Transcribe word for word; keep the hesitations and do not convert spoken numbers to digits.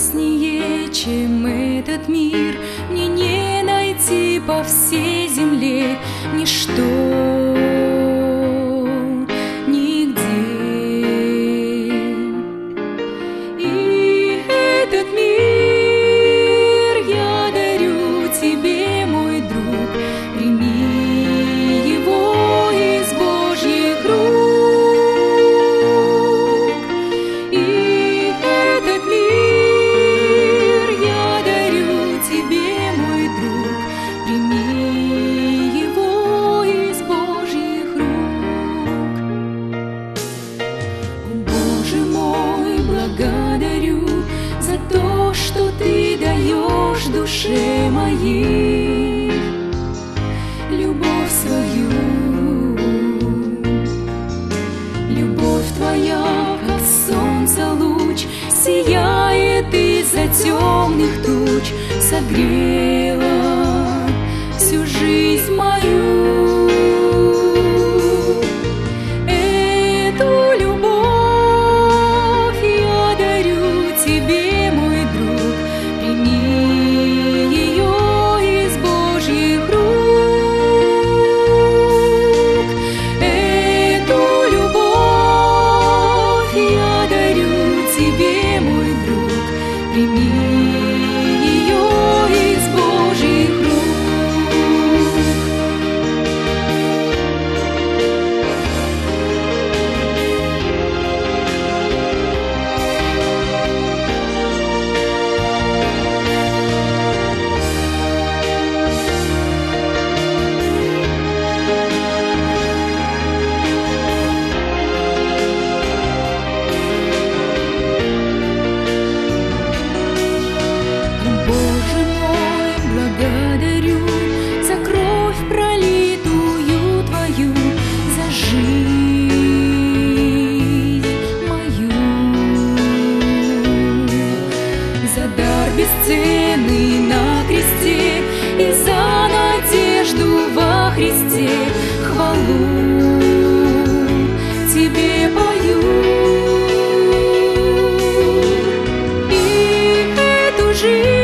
прекраснее, чем этот мир, мне не найти по всей земле ничто, нигде. И этот мир я дарю тебе, мой друг, прими его из Божьих рук. Душе моей любовь свою, любовь твоя, как солнце луч, сияет из-за темных туч, согрела всю жизнь мою. Эту любовь я дарю тебе, мой друг, прими бесценный на кресте и за надежду во Христе хвалу тебе пою. И эту жизнь